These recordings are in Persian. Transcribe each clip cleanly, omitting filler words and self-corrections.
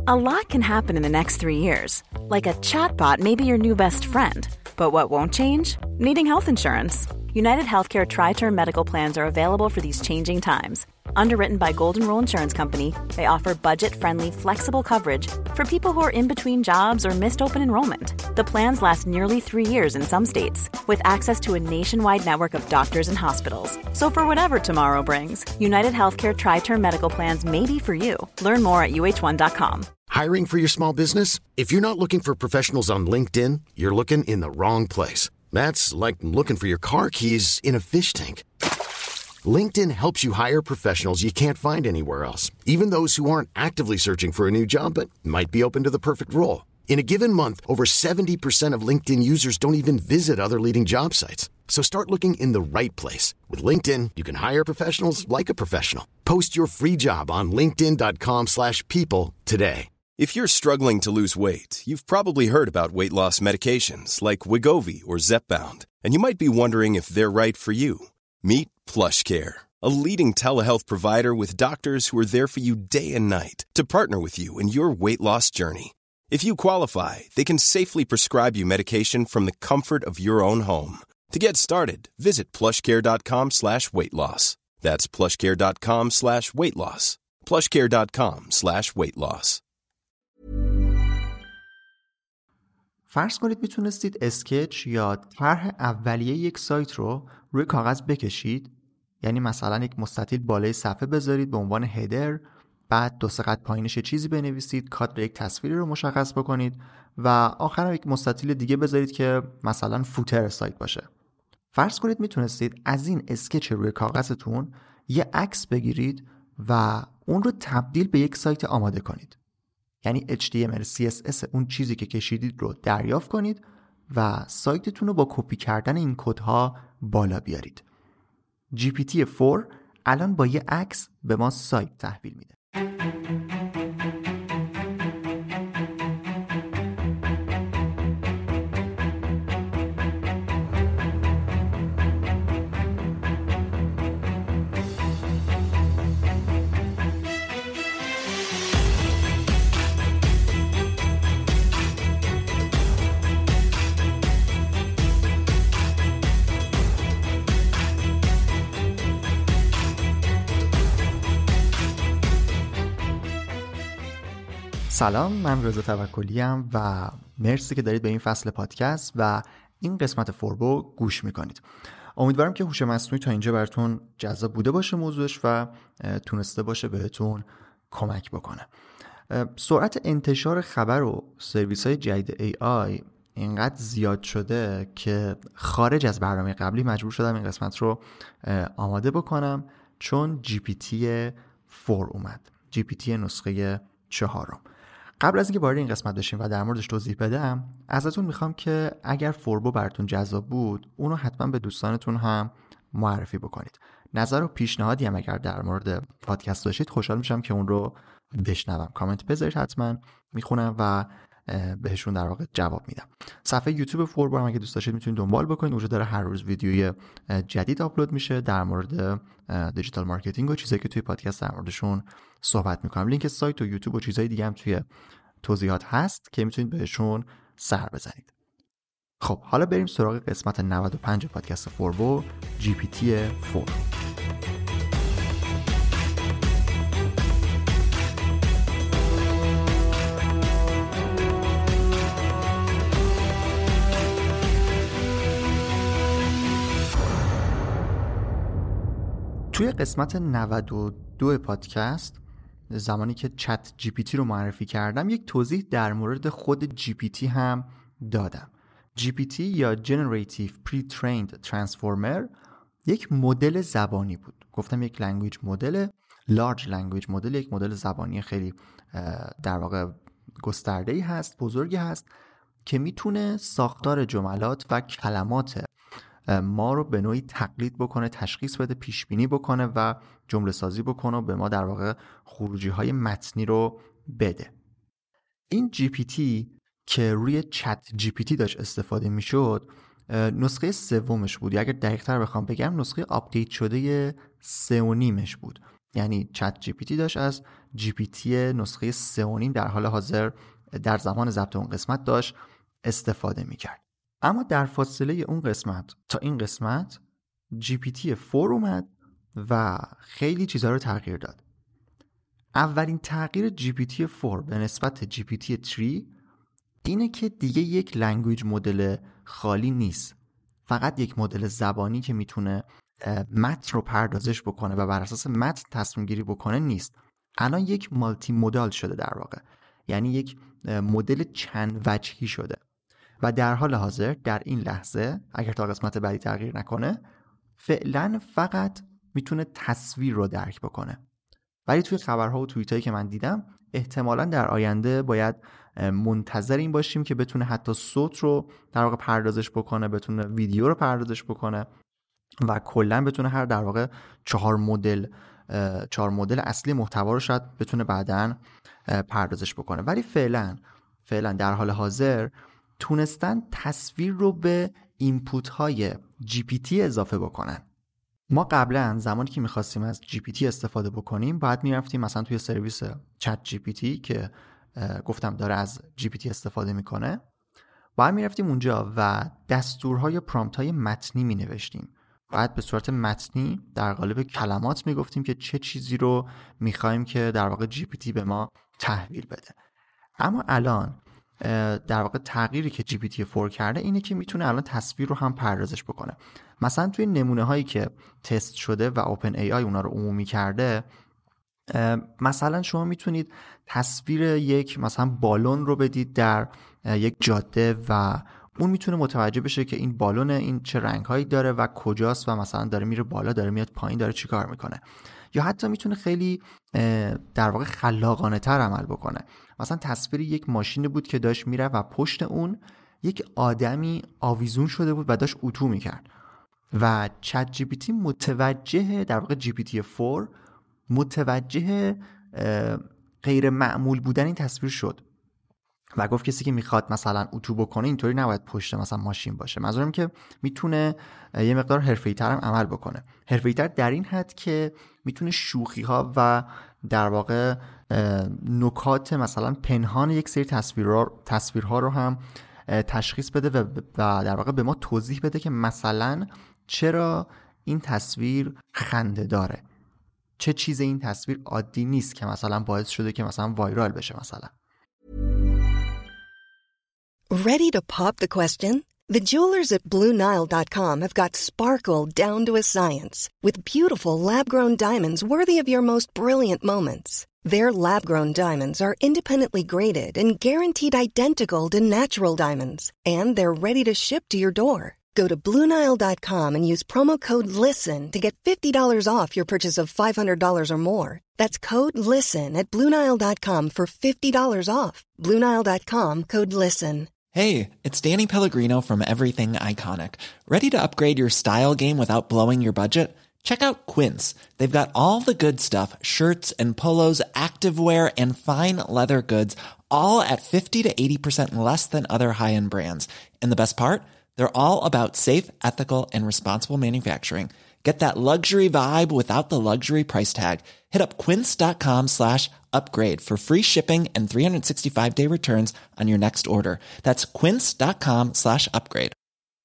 A lot can happen in the next 3 years. Like a chatbot may be your new best friend. But what won't change? Needing health insurance. United Healthcare Tri-Term Medical Plans are available for these changing times. Underwritten by Golden Rule Insurance Company, they offer budget-friendly, flexible coverage for people who are in between jobs or missed open enrollment. The plans last nearly 3 years in some states, with access to a nationwide network of doctors and hospitals. So for whatever tomorrow brings, United Healthcare Tri-Term Medical Plans may be for you. Learn more at uh1.com. Hiring for your small business? If you're not looking for professionals on LinkedIn, you're looking in the wrong place. That's like looking for your car keys in a fish tank. LinkedIn helps you hire professionals you can't find anywhere else, even those who aren't actively searching for a new job but might be open to the perfect role. In a given month, over 70% of LinkedIn users don't even visit other leading job sites. So start looking in the right place. With LinkedIn, you can hire professionals like a professional. Post your free job on linkedin.com/people today. If you're struggling to lose weight, you've probably heard about weight loss medications like Wegovy or Zepbound, and you might be wondering if they're right for you. Meet PlushCare, a leading telehealth provider with doctors who are there for you day and night to partner with you in your weight loss journey. If you qualify, they can safely prescribe you medication from the comfort of your own home. To get started, visit plushcare.com/weightloss. That's plushcare.com/weightloss. plushcare.com/weightloss. فرض کنید میتونستید اسکچ یا طرح اولیه یک سایت رو روی کاغذ بکشید، یعنی مثلا یک مستطیل بالای صفحه بذارید به عنوان هدر، بعد 2 قط پایینش چیزی بنویسید، کادر یک تصویری رو مشخص بکنید و آخرام یک مستطیل دیگه بذارید که مثلا فوتر سایت باشه. فرض کنید میتونستید از این اسکچ روی کاغذتون یه عکس بگیرید و اون رو تبدیل به یک سایت آماده کنید. یعنی HTML CSS اون چیزی که کشیدید رو دریافت کنید و سایتتون رو با کپی کردن این کدها بالا بیارید. GPT-4 الان با یه عکس به ما سایت تحویل میده. سلام، من رضا توکلی ام و مرسی که دارید به این فصل پادکست و این قسمت فوربو گوش میکنید. امیدوارم که هوش مصنوعی تا اینجا براتون جذاب بوده باشه موضوعش و تونسته باشه بهتون کمک بکنه. سرعت انتشار خبر و سرویس های جدید AI اینقدر زیاد شده که خارج از برنامه قبلی مجبور شدم این قسمت رو آماده بکنم، چون GPT-4 اومد، GPT نسخه 4. قبل از اینکه وارد این قسمت بشیم و در موردش توضیح بدم، ازتون میخوام که اگر فوربو براتون جذاب بود اونو حتما به دوستانتون هم معرفی بکنید. نظر و پیشنهادی هم اگر در مورد پادکست داشتید خوشحال میشم که اون رو بشنوم. کامنت بذارید، حتما میخونم و بهشون در واقع جواب میدم. صفحه یوتیوب فوربو هم اگه دوست داشتید میتونید دنبال بکنید، اونجا داره هر روز ویدیوی جدید آپلود میشه در مورد دیجیتال مارکتینگ و چیزایی که توی پادکست در موردشون صحبت میکنم. لینک سایت و یوتیوب و چیزای دیگه هم توی توضیحات هست که میتونید بهشون سر بزنید. خب حالا بریم سراغ قسمت 95 پادکست فوربو، GPT-4. توی قسمت 92 پادکست، زمانی که چت GPT رو معرفی کردم، یک توضیح در مورد خود GPT هم دادم. GPT یا Generative Pre-trained Transformer یک مدل زبانی بود. گفتم یک لنگویج مدل، Large Language مدل، یک مدل زبانی خیلی در واقع گسترده‌ای هست، بزرگی هست که میتونه ساختار جملات و کلمات ما رو به نوعی تقلید بکنه، تشخیص بده، پیش بینی بکنه و جمله سازی بکنه و به ما در واقع خروجی های متنی رو بده. این GPT که روی چت GPT داشت استفاده میشد، نسخه 3 بود، یا اگر دقیق تر بخوام بگم نسخه آپدیت شده 3.5 بود. یعنی چت جی پی تی داشت از جی پی تی نسخه 3.5 در حال حاضر در زمان ضبط اون قسمت داشت استفاده میکرد. اما در فاصله اون قسمت تا این قسمت جی پی تی 4 اومد و خیلی چیزها رو تغییر داد. اولین تغییر جی پی تی 4 به نسبت جی پی تی 3 اینه که دیگه یک لنگویج مدل خالی نیست، فقط یک مدل زبانی که میتونه متن رو پردازش بکنه و بر اساس متن تصمیم گیری بکنه نیست. الان یک مالتی مودال شده در واقع، یعنی یک مدل چند وجهی شده و در حال حاضر در این لحظه اگر تا قسمت بعدی تغییر نکنه فعلا فقط میتونه تصویر رو درک بکنه. ولی توی خبرها و توییتایی که من دیدم احتمالاً در آینده باید منتظر این باشیم که بتونه حتی صوت رو در واقع پردازش بکنه، بتونه ویدیو رو پردازش بکنه و کلاً بتونه هر در واقع 4 مدل اصلی محتوا رو شاید بتونه بعداً پردازش بکنه. ولی فعلا در حال حاضر تونستن تصویر رو به اینپوت های جی پی تی اضافه بکنن. ما قبلا زمانی که می‌خواستیم از جی پی تی استفاده بکنیم باید میرفتیم مثلا توی سرویس چت جی پی تی که گفتم داره از جی پی تی استفاده میکنه، باید میرفتیم اونجا و دستورهای پرامپت‌های متنی مینوشتیم. باید به صورت متنی در قالب کلمات میگفتیم که چه چیزی رو میخوایم که در واقع جی پی تی به ما تحویل بده. اما الان در واقع تغییری که جی پی تی 4 کرده اینه که میتونه الان تصویر رو هم پردازش بکنه. مثلا توی نمونه هایی که تست شده و اوپن ای آی اونا رو عمومی کرده، مثلا شما میتونید تصویر یک مثلا بالون رو بدید در یک جاده و اون میتونه متوجه بشه که این بالون این چه رنگ هایی داره و کجاست و مثلا داره میره بالا، داره میاد پایین، داره چی کار میکنه. یا حتی میتونه خیلی در واقع خلاقانه تر عمل بکنه. مثلا تصویر یک ماشینی بود که داشت میره و پشت اون یک آدمی آویزون شده بود و داشت اتو میکرد و چت جی پی تی متوجه، در واقع جی پی تی 4 متوجه غیر معمول بودن این تصویر شد و گفت کسی که میخواد مثلا اتو بکنه اینطوری نباید پشت مثلا ماشین باشه. منظورم که میتونه یه مقدار حرفه‌ای‌تر هم عمل بکنه. حرفه‌ای‌تر در این حد که میتونه شوخی‌ها و در واقع نکات مثلا پنهان یک سری تصویرها رو هم تشخیص بده و در واقع به ما توضیح بده که مثلا چرا این تصویر خنده داره، چه چیز این تصویر عادی نیست که مثلا باعث شده که مثلا وایرال بشه مثلا. Ready to pop the question? The jewelers at BlueNile.com have got sparkle down to a science with beautiful lab-grown diamonds worthy of your most brilliant moments. Their lab-grown diamonds are independently graded and guaranteed identical to natural diamonds, and they're ready to ship to your door. Go to BlueNile.com and use promo code LISTEN to get $50 off your purchase of $500 or more. That's code LISTEN at BlueNile.com for $50 off. BlueNile.com, code LISTEN. Hey, it's Danny Pellegrino from Everything Iconic. Ready to upgrade your style game without blowing your budget? Check out Quince. They've got all the good stuff, shirts and polos, activewear, and fine leather goods, all at 50 to 80% less than other high-end brands. And the best part? They're all about safe, ethical, and responsible manufacturing. Get that luxury vibe without the luxury price tag. Hit up quince.com/upgrade for free shipping and 365-day returns on your next order. That's quince.com/upgrade.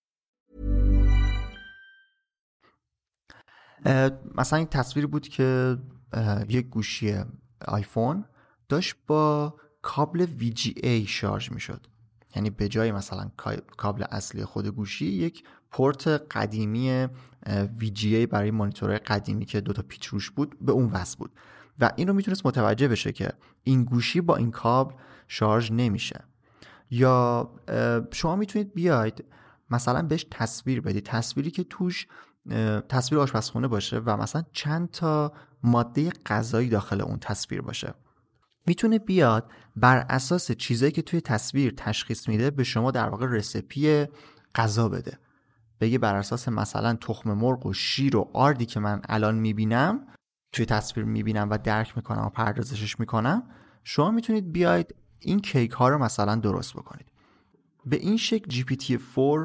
مثلا این تصویر بود که یک گوشی آیفون داشت با کابل VGA شارژ می شد. یعنی به جای مثلا کابل اصلی خود گوشی یک پورت قدیمی VGA برای مانیتورهای قدیمی که 2 تا پیچ روش بود به اون وصل بود و این رو میتونست متوجه بشه که این گوشی با این کابل شارژ نمیشه. یا شما میتونید بیاید مثلا بهش تصویر بدید، تصویری که توش تصویر آشپزخونه باشه و مثلا چند تا ماده غذایی داخل اون تصویر باشه. میتونه بیاد بر اساس چیزایی که توی تصویر تشخیص میده به شما در واقع رسیپی غذا بده. بگه بر اساس مثلا تخم مرغ و شیر و آردی که من الان میبینم توی تصویر میبینم و درک میکنم و پردازشش میکنم، شما میتونید بیاید این کیک ها رو مثلا درست بکنید. به این شکل GPT-4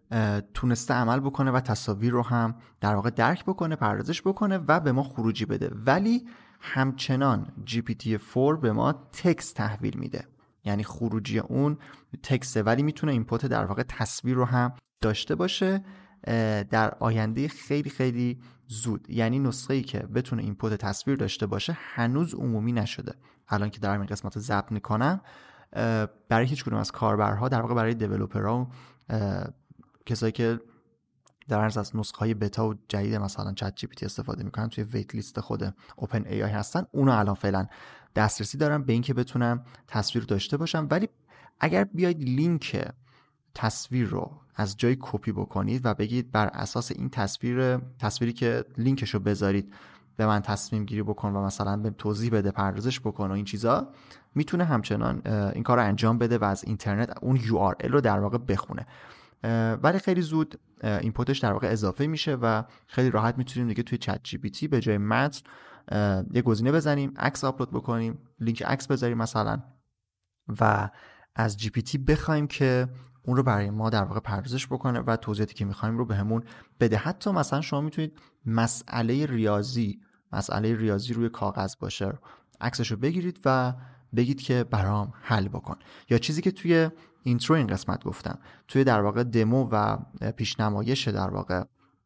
تونسته عمل بکنه و تصاویر رو هم در واقع درک بکنه، پردازش بکنه و به ما خروجی بده. ولی همچنان GPT-4 به ما تکست تحویل میده، یعنی خروجی اون تکسته، ولی میتونه اینپوت در واقع تصویر رو هم داشته باشه در آینده خیلی خیلی زود. یعنی نسخه‌ای که بتونه اینپوت تصویر داشته باشه هنوز عمومی نشده. الان که دارم این قسمت رو ضبط میکنم برای هیچ کدوم از کاربرها، در واقع برای دیولپرها و کسایی که در از نسخه‌های بتا و جدید مثلا چت جی پی تی استفاده میکنن توی ویت لیست خود اوپن ای آی هستن، اونا الان فعلا دسترسی دارن به این که بتونن تصویر داشته باشن. ولی اگر بیاید لینک تصویر رو از جای کپی بکنید و بگید بر اساس این تصویری که لینکش رو بذارید به من تصمیم گیری بکن و مثلا به توضیح بده، پردازش بکن و این چیزا، میتونه همچنان این کار رو انجام بده و از اینترنت اون URL رو در واقع بخونه. ولی خیلی زود اینپوتش در واقع اضافه میشه و خیلی راحت میتونیم دیگه توی چت جی پی تی به جای متن یه گزینه بزنیم، عکس آپلود بکنیم، لینک عکس بذاریم مثلا و از جی پی تی بخوایم که اون رو برای ما در واقع پردازش بکنه و توضیحاتی که میخوایم رو بهمون بده. حتی مثلا شما میتونید مسئله ریاضی روی کاغذ باشه، عکسش رو بگیرید و بگید که برام حل بکن. یا چیزی که توی اینترو این قسمت گفتم، توی در واقع دمو و پیشنمایش در واقع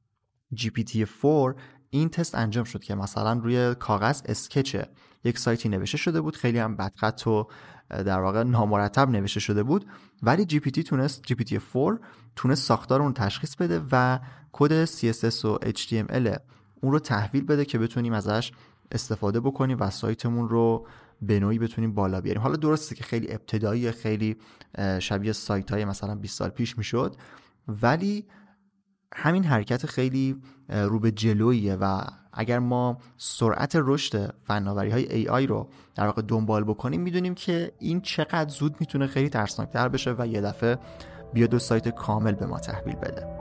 GPT-4 این تست انجام شد که مثلا روی کاغذ اسکچ یک سایتی نوشته شده بود، خیلی هم بدخط و در واقع نامرتب نوشته شده بود، ولی GPT-4 تونست ساختار اون تشخیص بده و کد CSS و HTML اون رو تحویل بده که بتونیم ازش استفاده بکنیم و سایتمون رو به نوعی بتونیم بالا بیاریم. حالا درسته که خیلی ابتدایی، خیلی شبیه سایت‌های مثلا 20 سال پیش میشد، ولی همین حرکت خیلی رو به جلویه و اگر ما سرعت رشد فناوری‌های AI رو در واقع دنبال بکنیم میدونیم که این چقدر زود میتونه خیلی ترسناکتر بشه و یه دفعه بیاد و سایت کامل به ما تحویل بده.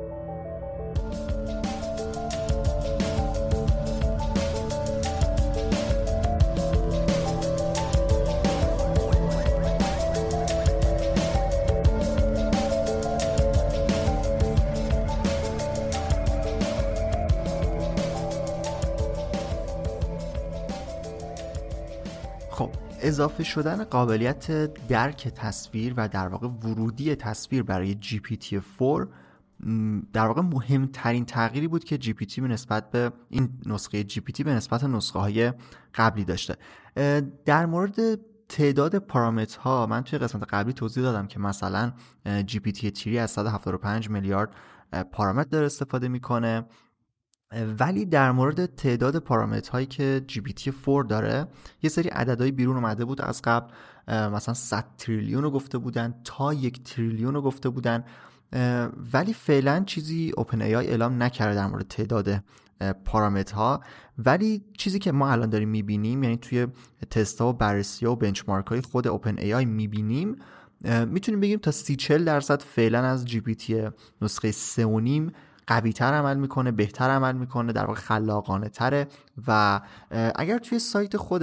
اضافه شدن قابلیت درک تصویر و در واقع ورودی تصویر برای GPT-4 در واقع مهمترین تغییری بود که GPT به نسبت به این نسخه GPT به نسبت نسخه‌های قبلی داشته. در مورد تعداد پارامترها من توی قسمت قبلی توضیح دادم که مثلا GPT-3 از 175 میلیارد پارامتر داره استفاده میکنه، ولی در مورد تعداد پارامترهایی که GPT-4 داره یه سری عددهای بیرون اومده بود از قبل، مثلا 100 تریلیون رو گفته بودن تا 1 تریلیون رو گفته بودن، ولی فعلا چیزی اوپن ای آی اعلام نکرده در مورد تعداد پارامترها. ولی چیزی که ما الان داریم میبینیم، یعنی توی تست‌ها و بررسی‌ها و بنچمارک‌های خود اوپن ای آی میبینیم، میتونیم بگیم تا 30-40% فعلا از GPT نسخه 3.5 قوی تر عمل میکنه، بهتر عمل میکنه، در واقع خلاقانه تره. و اگر توی سایت خود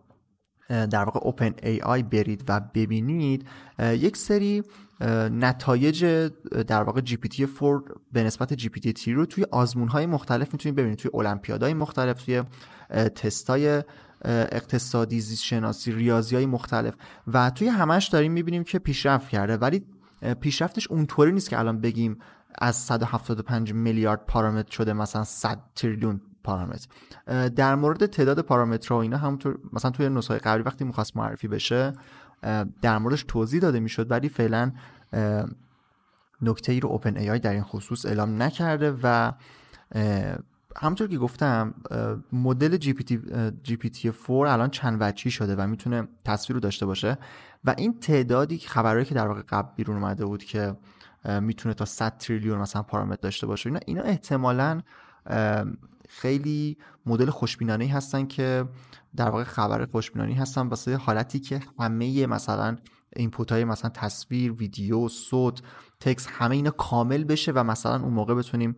در واقع اوپن ای آی برید و ببینید یک سری نتایج در واقع GPT-4 به نسبت GPT-3 رو توی آزمون‌های مختلف میتونید ببینید، توی المپیادهای مختلف، توی تست‌های اقتصادی، زیست شناسی، ریاضی‌های مختلف، و توی همش داریم میبینیم که پیشرفت کرده. ولی پیشرفتش اونطوری نیست که الان بگیم از 175 میلیارد پارامتر شده مثلا 100 تریلیون پارامتر. در مورد تعداد پارامترها و اینا همونطور مثلا توی نسخه قبلی وقتی می‌خواست معرفی بشه در موردش توضیح داده میشد، ولی فعلا نکته‌ای رو اوپن ای آی در این خصوص اعلام نکرده. و همونطور که گفتم مدل GPT-4 الان چند وجهی شده و میتونه تصویر رو داشته باشه و این تعدادی که خبرایی که در واقع قبل بیرون اومده بود که میتونه تا 100 تریلیون مثلا پارامتر داشته باشه، اینا احتمالاً خیلی مدل خوشبینانه‌ای هستن که در واقع خبر خوشبینانه‌ای هستن واسه حالتی که همه مثلا اینپوت‌های مثلا تصویر، ویدیو، صوت، تکست همه اینا کامل بشه و مثلا اون موقع بتونیم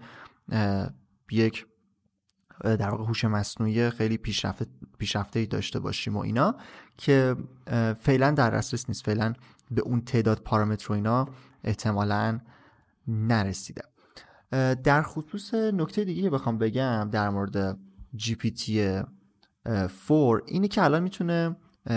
یک در واقع هوش مصنوعی خیلی پیشرفته‌ای داشته باشیم و اینا که فعلا در دسترس نیست. فعلا به اون تعداد پارامتر و اینا احتمالاً نرسیده. در خصوص نکته دیگه بخوام بگم در مورد GPT-4 اینه که الان میتونه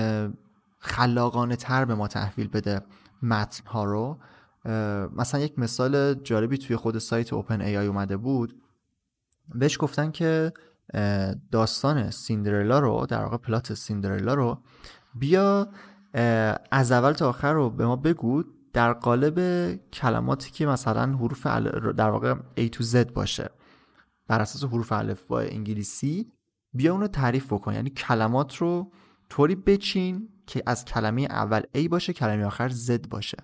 خلاقانه تر به ما تحویل بده متن ها رو. مثلا یک مثال جالبی توی خود سایت اوپن ای آی اومده بود، بهش گفتن که داستان سیندرلا رو، در واقع پلات سیندرلا رو بیا از اول تا آخر رو به ما بگو در قالب کلماتی که مثلا حروف در واقع A to Z باشه، بر اساس حروف الفبای انگلیسی بیا اون رو تعریف بکن. یعنی کلمات رو طوری بچین که از کلمه اول A باشه کلمه آخر Z باشه.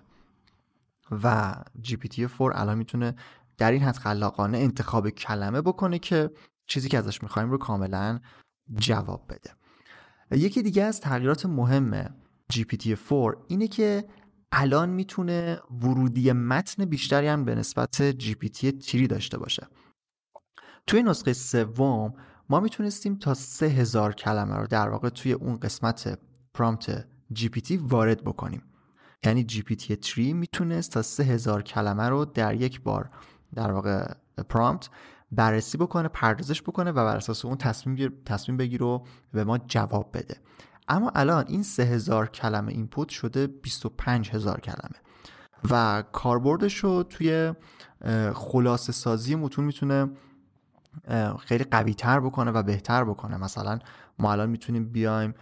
و GPT-4 الان میتونه در این حد خلاقانه انتخاب کلمه بکنه که چیزی که ازش میخوایم رو کاملا جواب بده. یکی دیگه از تغییرات مهم GPT-4 اینه که الان میتونه ورودی متن بیشتری هم به نسبت GPT-3 داشته باشه. توی نسخه سوم ما میتونستیم تا 3000 کلمه رو در واقع توی اون قسمت پرامپت GPT وارد بکنیم. یعنی GPT-3 میتونست تا 3000 کلمه رو در یک بار در واقع پرامپت بررسی بکنه، پردازش بکنه و بر اساس اون تصمیم بگیره و به ما جواب بده. اما الان این 3000 کلمه اینپوت شده 25000 کلمه و کاربردش رو توی خلاصه سازی متون میتونه خیلی قوی تر بکنه و بهتر بکنه. مثلا ما الان میتونیم بیایم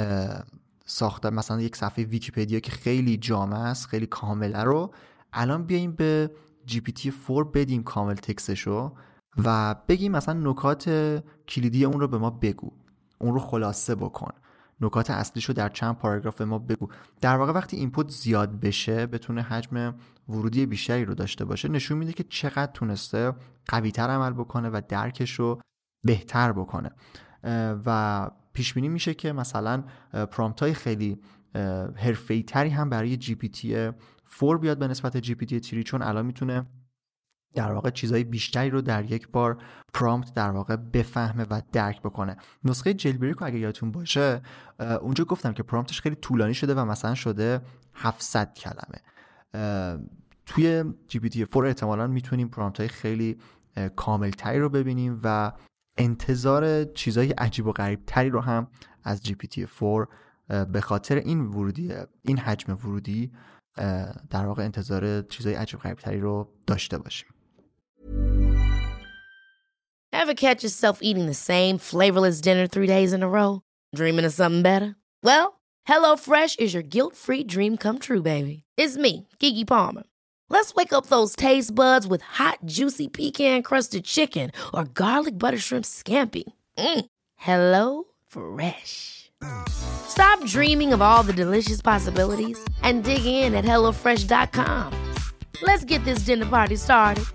ساخته مثلا یک صفحه ویکی‌پدیا که خیلی جامع است، خیلی کامله رو الان بیایم به GPT-4 بدیم کامل تکستشو و بگیم مثلا نکات کلیدی اون رو به ما بگو، اون رو خلاصه بکن، نکات اصلیشو در چند پاراگراف به ما بگو. در واقع وقتی اینپوت زیاد بشه، بتونه حجم ورودی بیشتری رو داشته باشه، نشون میده که چقدر تونسته قوی‌تر عمل بکنه و درکش رو بهتر بکنه. و پیش بینی میشه که مثلا پرامپت‌های خیلی حرفه‌ای تری هم برای GPT-4 بیاد به نسبت GPT-3، چون الان میتونه در واقع چیزهای بیشتری رو در یک بار پرامپت در واقع بفهمه و درک بکنه. نسخه جیلبریک رو اگه یادتون باشه اونجا گفتم که پرامپتش خیلی طولانی شده و مثلا شده 700 کلمه. توی GPT-4 احتمالاً میتونیم پرامپت‌های خیلی کاملتری رو ببینیم و انتظار چیزهای عجیب و غریب تری رو هم از GPT-4 به خاطر این حجم ورودی در واقع انتظار چیزهای عجیب و غریب تری رو داشته باشیم. Ever catch yourself eating the same flavorless dinner 3 days in a row? Dreaming of something better? Well, HelloFresh is your guilt-free dream come true, baby. It's me, Keke Palmer. Let's wake up those taste buds with hot, juicy pecan-crusted chicken or garlic butter shrimp scampi. HelloFresh. Stop dreaming of all the delicious possibilities and dig in at HelloFresh.com. Let's get this dinner party started.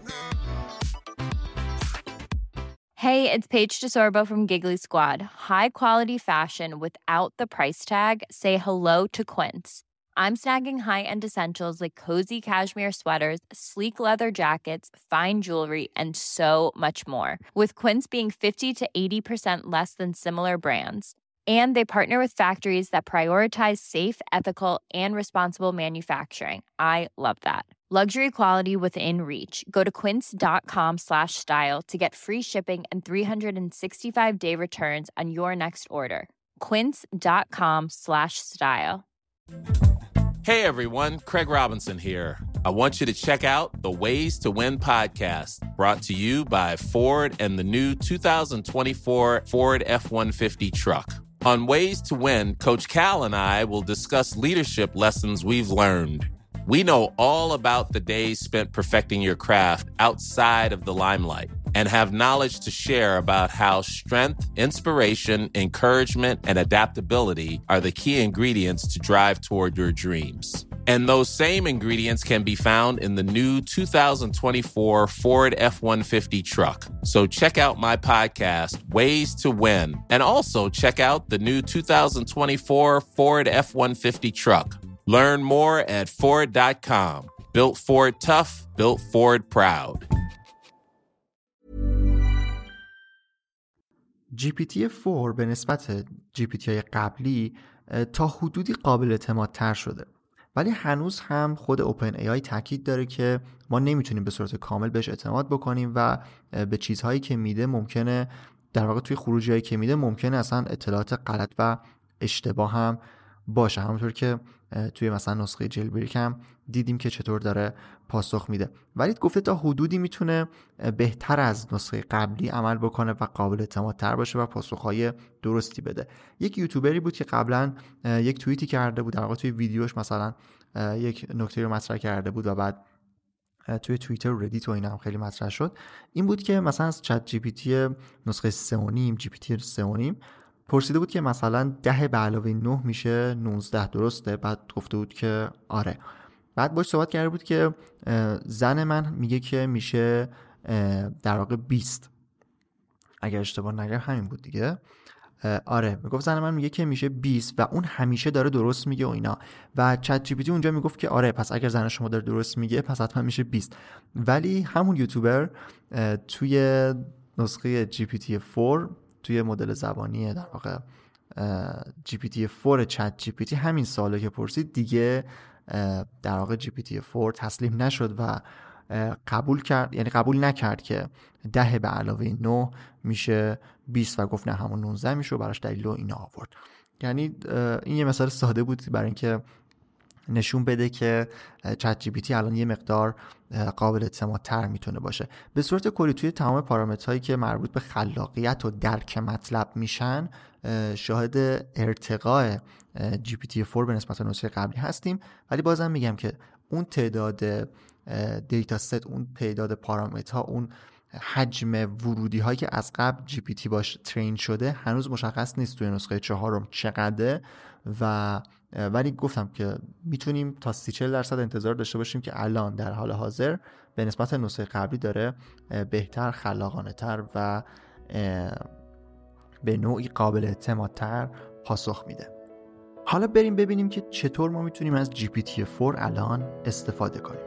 Hey, it's Paige DeSorbo from Giggly Squad. High quality fashion without the price tag. Say hello to Quince. I'm snagging high-end essentials like cozy cashmere sweaters, sleek leather jackets, fine jewelry, and so much more. With Quince being 50 to 80% less than similar brands. And they partner with factories that prioritize safe, ethical, and responsible manufacturing. I love that. Luxury quality within reach. Go to quince.com/style to get free shipping and 365-day returns on your next order. Quince.com/style. Hey everyone, Craig Robinson here. I want you to check out the Ways to Win podcast, brought to you by Ford and the new 2024 Ford F-150 truck. On Ways to Win, Coach Cal and I will discuss leadership lessons we've learned. We know all about the days spent perfecting your craft outside of the limelight and have knowledge to share about how strength, inspiration, encouragement, and adaptability are the key ingredients to drive toward your dreams. And those same ingredients can be found in the new 2024 Ford F-150 truck. So check out my podcast, Ways to Win, and also check out the new 2024 Ford F-150 truck. Learn more at Ford.com. Built Ford tough, built Ford proud. GPT-4 به نسبت GPT-های قبلی تا حدودی قابل اعتمادتر شده ولی هنوز هم خود اوپن ای آی تاکید داره که ما نمیتونیم به صورت کامل بهش اعتماد بکنیم و به چیزهایی که میده ممکنه در واقع توی خروجیایی که میده ممکنه اصلا اطلاعات غلط و اشتباه هم باشه، همونطور که توی مثلا نسخه جیلبریک هم دیدیم که چطور داره پاسخ میده. ولی گفته تا حدودی میتونه بهتر از نسخه قبلی عمل بکنه و قابل اعتمادتر باشه و پاسخهای درستی بده. یک یوتیوبری بود که قبلا یک توییتی کرده بود، در واقع توی ویدیوش مثلا یک نکته رو مطرح کرده بود و بعد توی توییتر و ردیت و اینا هم خیلی مطرح شد. این بود که مثلا از چت جی پی تی نسخه 3.5 جی پی تی 3.5 پرسیده بود که مثلا 10 به علاوه 9 میشه 19 درسته؟ بعد گفته بود که آره. بعد باش صحبت کرده بود که زن من میگه که میشه در واقع 20، اگر اشتباه نگم همین بود دیگه. آره میگفت زن من میگه که میشه 20 و اون همیشه داره درست میگه و اینا، و چت جی پی تی اونجا میگفت که آره پس اگر زن شما داره درست میگه پس حتما میشه 20. ولی همون یوتیوبر توی نسخه جی پی تی 4 توی مدل زبانی در واقع جی پی تی 4 چت جی پی تی همین سوالو که پرسید دیگه در واقع جی پی تی 4 تسلیم نشد و قبول کرد، یعنی قبول نکرد که 10 به علاوه 9 میشه 20 و گفت نه همون 19 میشه و براش دلیل و اینا آورد. یعنی این یه مثال ساده بود برای اینکه نشون بده که چت جی پی تی الان یه مقدار قابل اعتمادتر میتونه باشه. به صورت کلی توی تمام پارامترهایی که مربوط به خلاقیت و درک مطلب میشن شاهد ارتقاء جی پی تی 4 به نسبت نسخه قبلی هستیم، ولی بازم میگم که اون تعداد دیتا ست، اون تعداد پارامترها، اون حجم ورودی هایی که از قبل جی پی تی باش ترین شده هنوز مشخص نیست توی نسخه 4 چقدره، و ولی گفتم که میتونیم تا 30-40% انتظار داشته باشیم که الان در حال حاضر به نسبت نسخه قبلی داره بهتر، خلاقانه تر و به نوعی قابل اعتمادتر پاسخ میده. حالا بریم ببینیم که چطور ما میتونیم از جی پی تی 4 الان استفاده کنیم.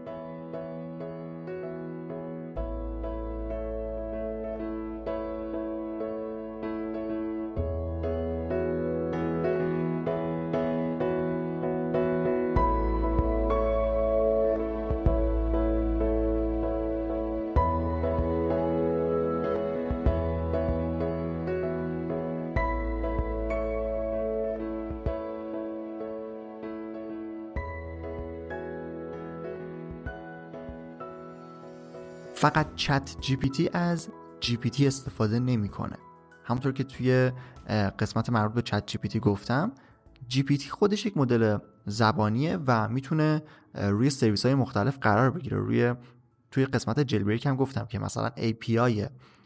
فقط چت جی پی تی از جی پی تی استفاده نمیکنه. همونطور که توی قسمت مربوط به چت جی پی تی گفتم، جی پی تی خودش یک مدل زبانیه و میتونه روی سرویس های مختلف قرار بگیره. توی قسمت جیلبریک هم گفتم که مثلا API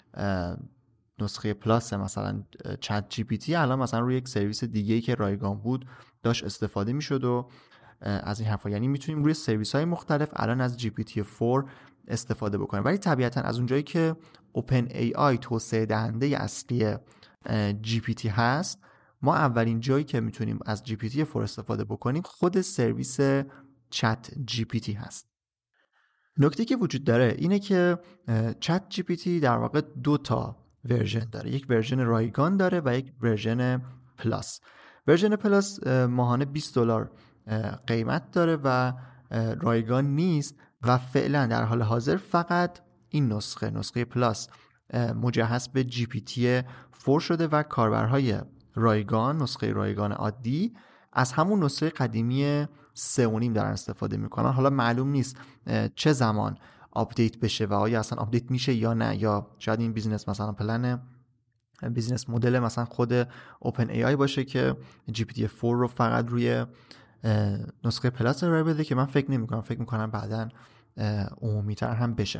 نسخه پلاس مثلا چت جی پی تی الان مثلا روی یک سرویس دیگه‌ای که رایگان بود داشت استفاده میشد و از این حرفا. یعنی میتونیم روی سرویس های مختلف الان از جی پی تی 4 استفاده بکنیم، ولی طبیعتا از اونجایی که اوپن ای آی توسعه دهنده اصلی جی پی تی هست، ما اولین جایی که میتونیم از جی پی تی 4 استفاده بکنیم خود سرویس چت جی پی تی هست. نکته که وجود داره اینه که چت جی پی تی در واقع 2 تا ورژن داره، یک ورژن رایگان داره و یک ورژن پلاس. ورژن پلاس ماهانه $20 قیمت داره و رایگان نیست و فعلا در حال حاضر فقط این نسخه پلاس مجهز به جی پی تی 4 شده و کاربرهای رایگان، نسخه رایگان عادی، از همون نسخه قدیمی 3.5 دارن استفاده میکنن. حالا معلوم نیست چه زمان آپدیت بشه و آیا اصلا آپدیت میشه یا نه، یا شاید این بیزینس مثلا پلن بیزینس مدل مثلا خود اوپن ای آی باشه که جی پی تی 4 رو فقط روی نسخه پلاس ارائه بده، که من فکر میکنم بعداً عمومی‌تر هم بشه.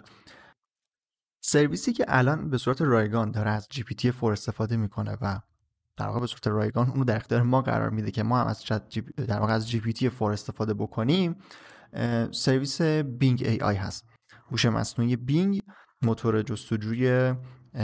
سرویسی که الان به صورت رایگان داره از جی پی تی 4 استفاده میکنه و در واقع به صورت رایگان اونو در اختیار ما قرار میده که ما هم از در واقع از جی پی تی 4 استفاده بکنیم، سرویس بینگ ای آی هست. هوش مصنوعی بینگ، موتور جستجوی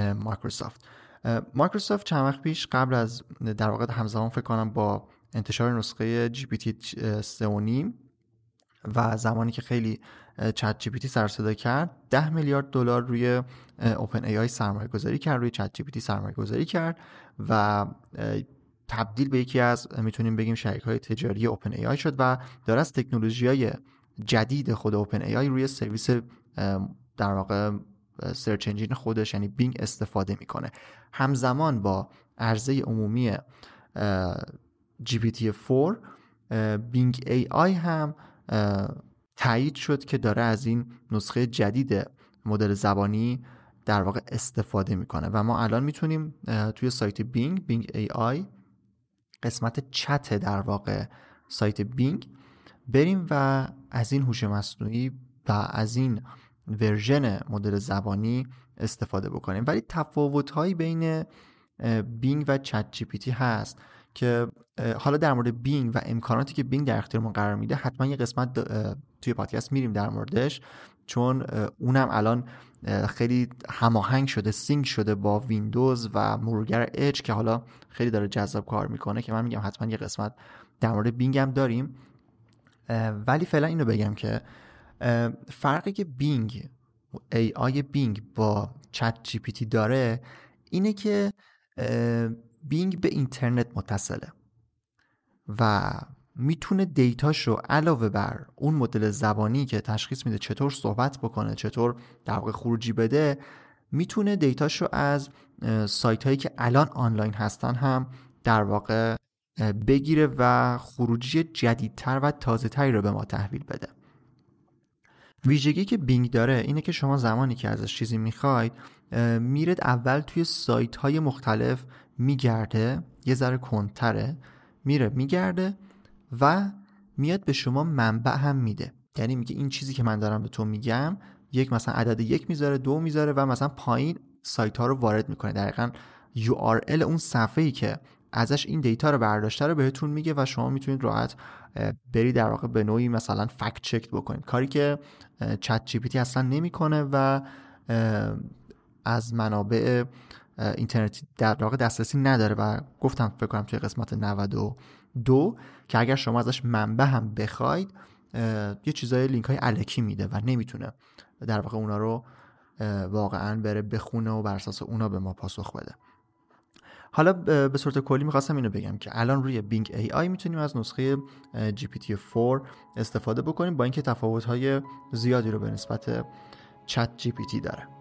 مایکروسافت چند وقت پیش قبل از در واقع همزمان فکر کنم با انتشار نسخه جی پی تی 3.5 و زمانی که خیلی چت جی پی تی سر صدا کرد، $10 میلیارد روی اوپن ای آی سرمایه گذاری کرد، روی چت جی پی تی سرمایه گذاری کرد و تبدیل به یکی از میتونیم بگیم شریک‌های تجاری اوپن ای آی شد و داره از تکنولوژی‌های جدید خود اوپن ای آی روی سرویس در واقع سرچ انجین خودش یعنی بینگ استفاده میکنه. همزمان با عرضه عمومی GPT-4 بینگ ای آی هم تایید شد که داره از این نسخه جدید مدل زبانی در واقع استفاده میکنه و ما الان میتونیم توی سایت بینگ ای آی قسمت چت در واقع سایت بینگ بریم و از این هوش مصنوعی و از این ورژن مدل زبانی استفاده بکنیم. ولی تفاوت‌هایی بین بینگ و چت جی پی تی هست که حالا در مورد بینگ و امکاناتی که بینگ در اختیارمون قرار میده حتما یه قسمت توی پادکست میریم در موردش، چون اونم الان خیلی هماهنگ شده، سینک شده با ویندوز و مرورگر اج که حالا خیلی داره جذاب کار میکنه که من میگم حتما یه قسمت در مورد بینگ هم داریم. ولی فعلا اینو بگم که فرقی که بینگ ای آی بینگ با چت جی پی تی داره اینه که بینگ به اینترنت متصله و میتونه دیتاشو علاوه بر اون مدل زبانی که تشخیص میده چطور صحبت بکنه، چطور در واقع خروجی بده، میتونه دیتاشو از سایت هایی که الان آنلاین هستن هم در واقع بگیره و خروجی جدیدتر و تازه تری رو به ما تحویل بده. ویژگی که بینگ داره اینه که شما زمانی که ازش چیزی میخواید میرید اول توی سایت های مختلف میگرده، یه ذره کندتره، میگرده و میاد به شما منبع هم میده. یعنی میگه این چیزی که من دارم به تو میگم یک مثلا عدد 1 میذاره، 2 میذاره و مثلا پایین سایت ها رو وارد میکنه. دقیقاً URL اون صفحه‌ای که ازش این دیتا رو برداشته رو بهتون میگه و شما میتونید راحت برید در واقع به نوعی مثلا فکت چک بکنید، کاری که چت جی پی تی اصلا نمیکنه و از منابع اینترنتی در واقع دسترسی نداره. و گفتم فکر کنم توی قسمت 92 که اگر شما ازش منبع هم بخواید یه چیزای لینک های الکی میده و نمیتونه در واقع اونا رو واقعا بره بخونه و بر اساس اونا به ما پاسخ بده. حالا به صورت کلی میخواستم اینو بگم که الان روی بینگ ای آی میتونیم از نسخه جی پی تی 4 استفاده بکنیم، با اینکه تفاوت‌های زیادی رو به نسبت چت جی پی تی داره.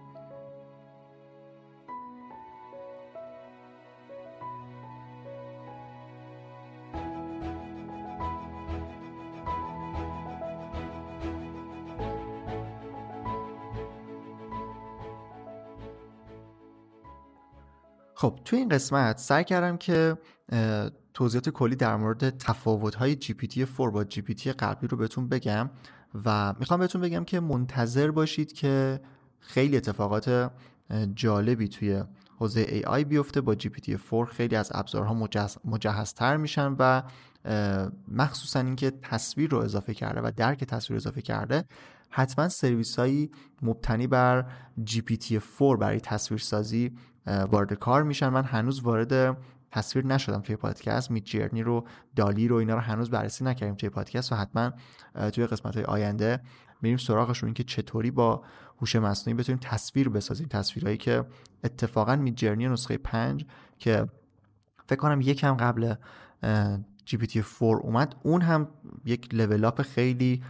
خب توی این قسمت سعی کردم که توضیحات کلی در مورد تفاوت‌های GPT-4 با GPT قبلی رو بهتون بگم و میخوام بهتون بگم که منتظر باشید که خیلی اتفاقات جالبی توی حوزه AI بیفته. با GPT-4 خیلی از ابزارها مجهزتر میشن و مخصوصا اینکه تصویر رو اضافه کرده و درک تصویر رو اضافه کرده، حتما سرویس‌هایی مبتنی بر GPT-4 برای تصویرسازی وارد کار میشن. من هنوز وارد تصویر نشدم توی پادکست، میدجرنی رو، دالی رو، اینا رو هنوز بررسی نکردیم توی پادکست و حتما توی قسمت‌های آینده میریم سراغشون، این که چطوری با هوش مصنوعی بتونیم تصویر بسازیم، تصویرهایی که اتفاقا میدجرنی نسخه 5 که فکر کنم یکم قبل GPT-4 اومد، اون هم یک لول اپ خیلی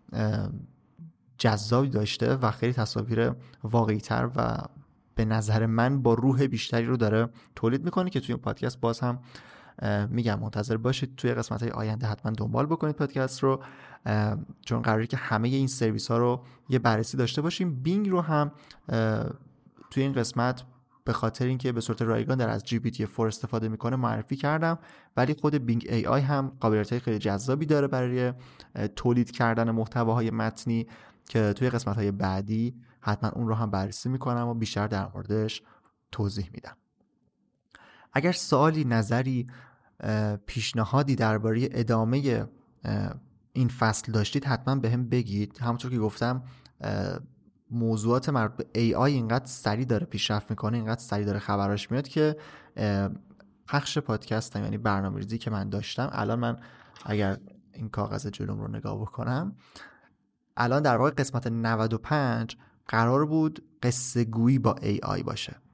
جذابی داشته و خیلی تصاویر واقعی‌تر و به نظر من با روح بیشتری رو داره تولید میکنه که توی اون پادکست باز هم میگم منتظر باشید. توی قسمت‌های آینده حتما دنبال بکنید پادکست رو، چون قراره که همه این سرویس ها رو یه بررسی داشته باشیم. بینگ رو هم توی این قسمت به خاطر اینکه به صورت رایگان در از GPT-4 استفاده میکنه معرفی کردم، ولی خود بینگ ای آی هم قابلیت‌های خیلی جذابی داره برای تولید کردن محتواهای متنی که توی قسمت‌های بعدی حتما اون رو هم بررسی میکنم و بیشتر در موردش توضیح میدم. اگر سوالی، نظری، پیشنهادی درباره ادامه این فصل داشتید حتما بهم بگید. همونطور که گفتم موضوعات مربوط به AI اینقدر سریع داره پیشرفت میکنه، اینقدر سریع داره خبراش میاد که پخش پادکستم، یعنی برنامه‌ریزی که من داشتم، الان من اگر این کاغذ جلوم رو نگاه بکنم، الان در واقع قسمت 95 قرار بود قصه گویی با AI باشه.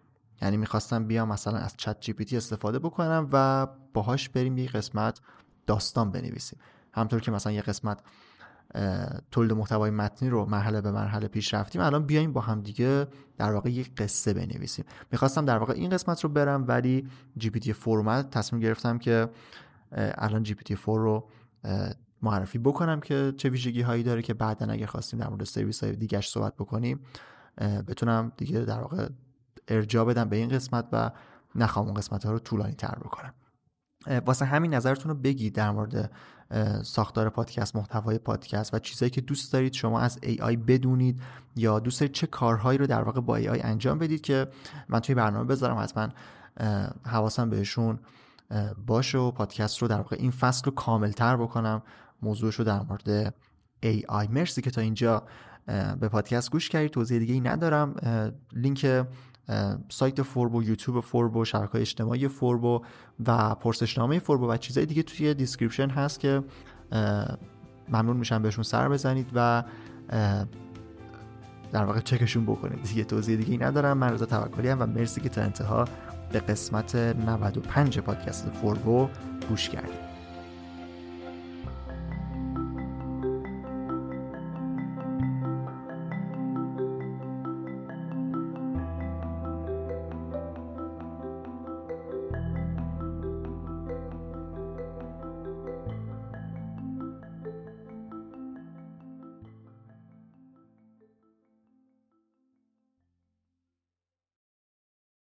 یعنی میخواستم بیام مثلا از چت جی پی تی استفاده بکنم و باهاش بریم یه قسمت داستان بنویسیم. همونطور که مثلا یه قسمت تولید محتوای متنی رو مرحله به مرحله پیش رفتیم، الان بیایم با هم دیگه در واقع یک قصه بنویسیم. میخواستم در واقع این قسمت رو برم، ولی جی پی تی 4 اومد، تصمیم گرفتم که الان جی پی تی 4 رو معرفی بکنم که چه ویژگی هایی داره که بعداً اگه خواستیم در مورد سرویس های دیگه‌اش صحبت بکنیم بتونم دیگه در واقع ارجاع بدم به این قسمت و نخوام اون قسمت ها رو طولانی تر بکنم. واسه همین نظرتون رو بگید در مورد ساختار پادکست، محتوای پادکست و چیزایی که دوست دارید شما از AI بدونید یا دوست دارید چه کارهایی رو در واقع با AI انجام بدید که من توی برنامه بذارم، حتما حواسم بهشون باشه و پادکست رو در واقع این فصل رو کاملتر بکنم، موضوعش رو در مورد AI. مرسی که تا اینجا به پادکست گوش کردید. توضیح دیگه ای ندارم. لینک سایت فوربو، یوتیوب فوربو، شبکه‌های اجتماعی فوربو و پرسشنامه فوربو و چیزای دیگه توی دیسکریپشن هست که ممنون میشم بهشون سر بزنید و در واقع چکشون بکنید. دیگه توضیح دیگه ای ندارم. من رضا توکلی ام و مرسی که تا انتها به قسمت 95 پادکست فوربو گوش کردید.